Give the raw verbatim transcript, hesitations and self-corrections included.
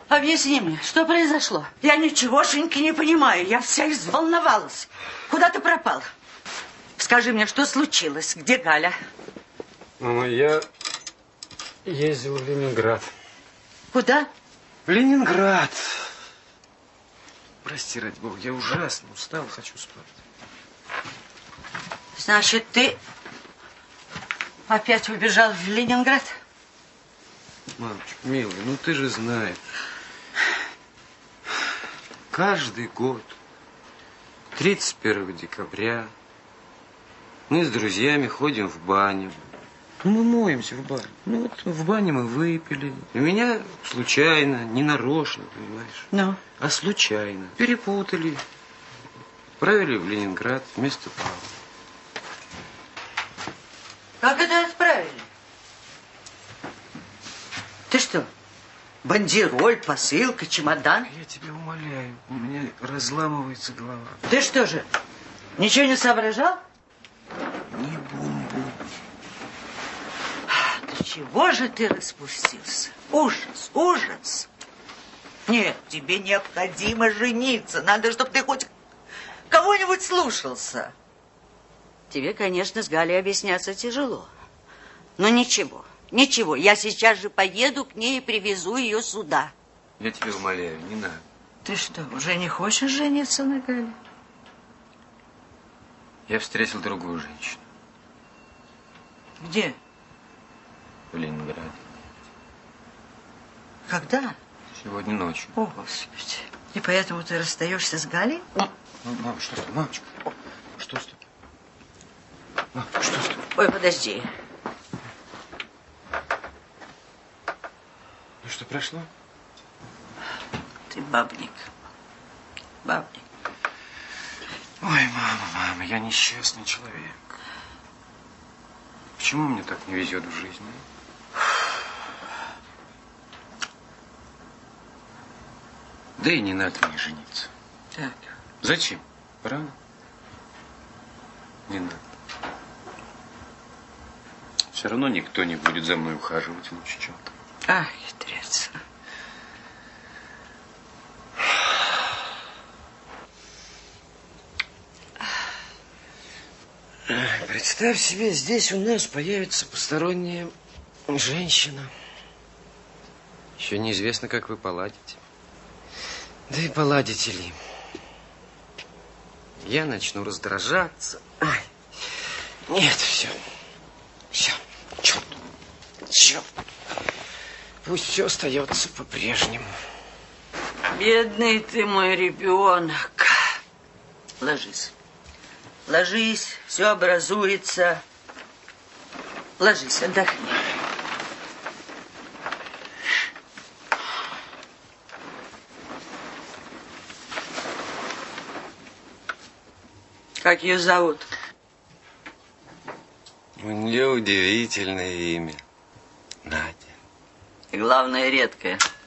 Объясни мне, что произошло? Я ничегошеньки не понимаю. Я вся изволновалась. Куда ты пропал? Скажи мне, что случилось? Где Галя? Мама, я ездил в Ленинград. Куда? В Ленинград. Прости, ради бога, я ужасно устал, хочу спать. Значит, ты опять убежал в Ленинград? Мамочка, милая, ну ты же знаешь. Каждый год, тридцать первого декабря, мы с друзьями ходим в баню. Ну, мы моемся в бане. Ну, вот в бане мы выпили. У меня случайно, не нарочно, понимаешь? Ну? А случайно. Перепутали. Отправили в Ленинград вместо Павла. Как это отправили? Ты что, бандероль, посылка, чемодан? Я тебя умоляю, у меня разламывается голова. Ты что же, ничего не соображал? Не бум-бум. Да чего же ты распустился? Ужас, ужас. Нет, тебе необходимо жениться. Надо, чтобы ты хоть кого-нибудь слушался. Тебе, конечно, с Галей объясняться тяжело. Но ничего, ничего. Я сейчас же поеду к ней и привезу ее сюда. Я тебя умоляю, не надо. Ты что, уже не хочешь жениться на Гале? Я встретил другую женщину. Где? В Ленинграде. Когда? Сегодня ночью. О, Господи. И поэтому ты расстаешься с Галей? Мам, мам, что с тобой? Мамочка, что с тобой? Мам, что с тобой? Ой, подожди. Ну что, прошло? Ты бабник. Бабник. Ой, мама, мама, я несчастный человек. Почему мне так не везет в жизни? Да и не надо мне жениться. Так. Зачем? Правда? Не надо. Все равно никто не будет за мной ухаживать лучше, чем ты. Ах, хитрец. Представь себе, здесь у нас появится посторонняя женщина. Еще неизвестно, как вы поладите. Да и поладите ли. Я начну раздражаться. Ай. Нет, все. Все. Черт. Черт. Пусть все остается по-прежнему. Бедный ты мой ребенок. Ложись. Ложись, все образуется. Ложись, отдохни. Как ее зовут? У нее удивительное имя. Надя. И главное, редкое.